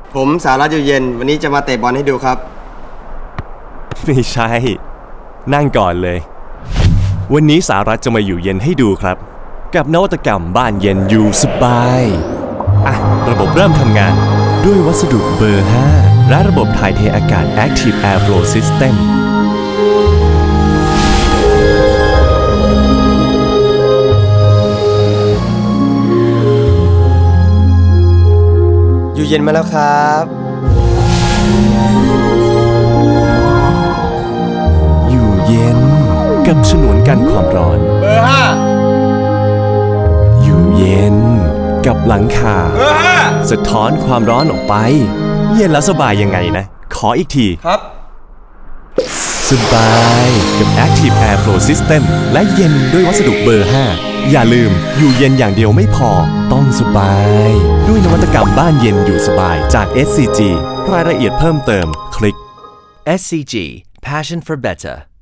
ผมสารัตน์อยู่เย็นวันนี้จะมาเตะบอลให้ดูครับไม่ใช่นั่งก่อนเลยวันนี้สารัตน์จะมาอยู่เย็นให้ดูครับกับนวัตกรรมบ้านเย็นอยู่สบายระบบเริ่มทำงานด้วยวัสดุเบอร์ 5 และระบบถ่ายเทอากาศ Active Airflow System อยู่เย็นมาแล้วครับอยู่เย็นกับฉนวนกันความร้อนเบอร์อยู่เย็นกับหลังคา 5เบอร์5 สะท้อนความร้อนออกไปเย็นแล้วสบายยังไงนะขออีกทีครับสบายกับ Active Airflow System และเย็นด้วยวัสดุเบอร์ 5อย่าลืมอยู่เย็นอย่างเดียวไม่พอต้องสบายด้วยนวัตกรรมบ้านเย็นอยู่สบายจาก SCG รายละเอียดเพิ่มเติมคลิก SCG Passion for Better